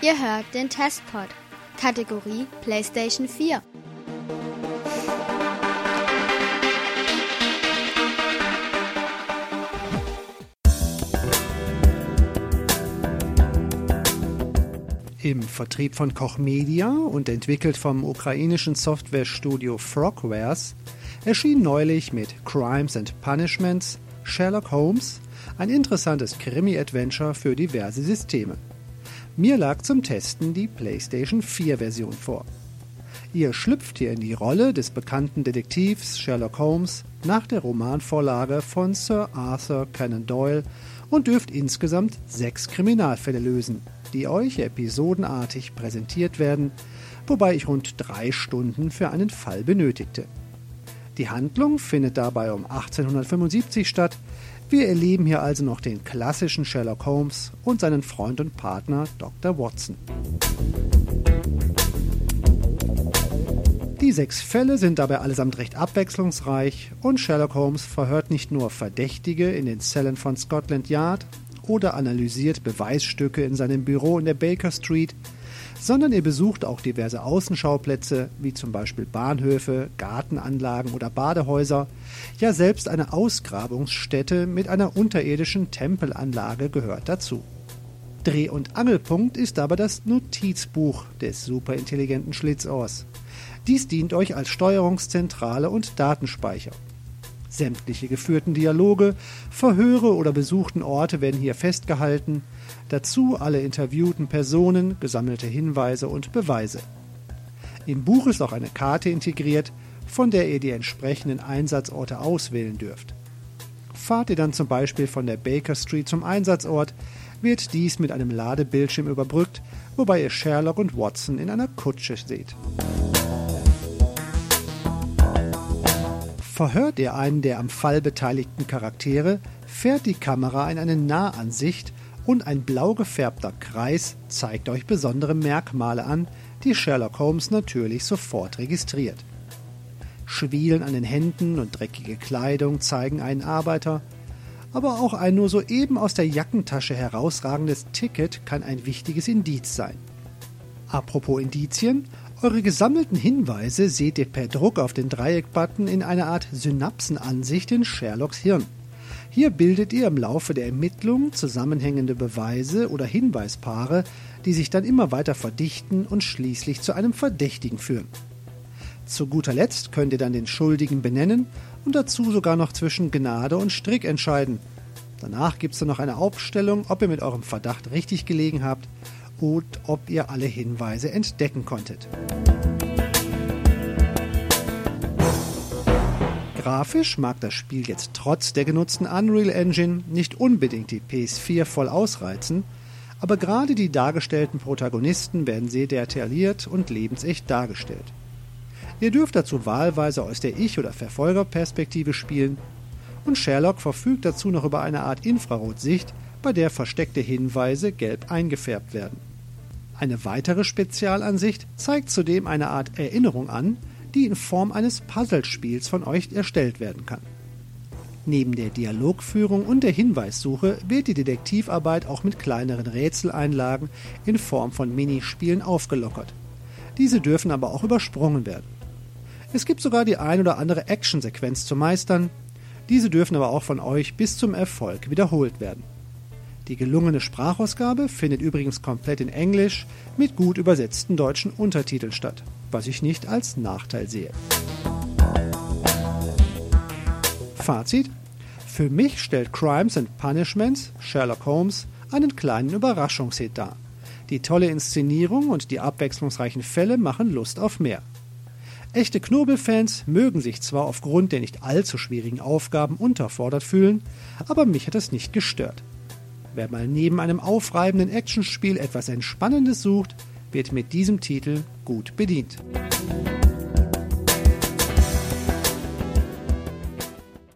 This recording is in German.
Ihr hört den Testpod, Kategorie PlayStation 4. Im Vertrieb von Koch Media und entwickelt vom ukrainischen Softwarestudio Frogwares erschien neulich mit Crimes and Punishments Sherlock Holmes ein interessantes Krimi-Adventure für diverse Systeme. Mir lag zum Testen die PlayStation 4-Version vor. Ihr schlüpft hier in die Rolle des bekannten Detektivs Sherlock Holmes nach der Romanvorlage von Sir Arthur Conan Doyle und dürft insgesamt 6 Kriminalfälle lösen, die euch episodenartig präsentiert werden, wobei ich rund 3 Stunden für einen Fall benötigte. Die Handlung findet dabei um 1875 statt. Wir erleben hier also noch den klassischen Sherlock Holmes und seinen Freund und Partner Dr. Watson. Die 6 Fälle sind dabei allesamt recht abwechslungsreich und Sherlock Holmes verhört nicht nur Verdächtige in den Zellen von Scotland Yard oder analysiert Beweisstücke in seinem Büro in der Baker Street, sondern er besucht auch diverse Außenschauplätze, wie zum Beispiel Bahnhöfe, Gartenanlagen oder Badehäuser. Ja, selbst eine Ausgrabungsstätte mit einer unterirdischen Tempelanlage gehört dazu. Dreh- und Angelpunkt ist aber das Notizbuch des superintelligenten Schlitzohrs. Dies dient euch als Steuerungszentrale und Datenspeicher. Sämtliche geführten Dialoge, Verhöre oder besuchten Orte werden hier festgehalten, dazu alle interviewten Personen, gesammelte Hinweise und Beweise. Im Buch ist auch eine Karte integriert, von der ihr die entsprechenden Einsatzorte auswählen dürft. Fahrt ihr dann zum Beispiel von der Baker Street zum Einsatzort, wird dies mit einem Ladebildschirm überbrückt, wobei ihr Sherlock und Watson in einer Kutsche seht. Verhört ihr einen der am Fall beteiligten Charaktere, fährt die Kamera in eine Nahansicht und ein blau gefärbter Kreis zeigt euch besondere Merkmale an, die Sherlock Holmes natürlich sofort registriert. Schwielen an den Händen und dreckige Kleidung zeigen einen Arbeiter, aber auch ein nur soeben aus der Jackentasche herausragendes Ticket kann ein wichtiges Indiz sein. Apropos Indizien, eure gesammelten Hinweise seht ihr per Druck auf den Dreieck-Button in einer Art Synapsenansicht in Sherlocks Hirn. Hier bildet ihr im Laufe der Ermittlung zusammenhängende Beweise oder Hinweispaare, die sich dann immer weiter verdichten und schließlich zu einem Verdächtigen führen. Zu guter Letzt könnt ihr dann den Schuldigen benennen und dazu sogar noch zwischen Gnade und Strick entscheiden. Danach gibt es dann noch eine Aufstellung, ob ihr mit eurem Verdacht richtig gelegen habt und ob ihr alle Hinweise entdecken konntet. Grafisch mag das Spiel jetzt trotz der genutzten Unreal Engine nicht unbedingt die PS4 voll ausreizen, aber gerade die dargestellten Protagonisten werden sehr detailliert und lebensecht dargestellt. Ihr dürft dazu wahlweise aus der Ich- oder Verfolgerperspektive spielen und Sherlock verfügt dazu noch über eine Art Infrarotsicht, bei der versteckte Hinweise gelb eingefärbt werden. Eine weitere Spezialansicht zeigt zudem eine Art Erinnerung an, die in Form eines Puzzlespiels von euch erstellt werden kann. Neben der Dialogführung und der Hinweissuche wird die Detektivarbeit auch mit kleineren Rätseleinlagen in Form von Minispielen aufgelockert. Diese dürfen aber auch übersprungen werden. Es gibt sogar die ein oder andere Actionsequenz zu meistern, diese dürfen aber auch von euch bis zum Erfolg wiederholt werden. Die gelungene Sprachausgabe findet übrigens komplett in Englisch mit gut übersetzten deutschen Untertiteln statt, was ich nicht als Nachteil sehe. Fazit: Für mich stellt Crimes and Punishments Sherlock Holmes einen kleinen Überraschungshit dar. Die tolle Inszenierung und die abwechslungsreichen Fälle machen Lust auf mehr. Echte Knobelfans mögen sich zwar aufgrund der nicht allzu schwierigen Aufgaben unterfordert fühlen, aber mich hat es nicht gestört. Wer mal neben einem aufreibenden Actionspiel etwas Entspannendes sucht, wird mit diesem Titel gut bedient.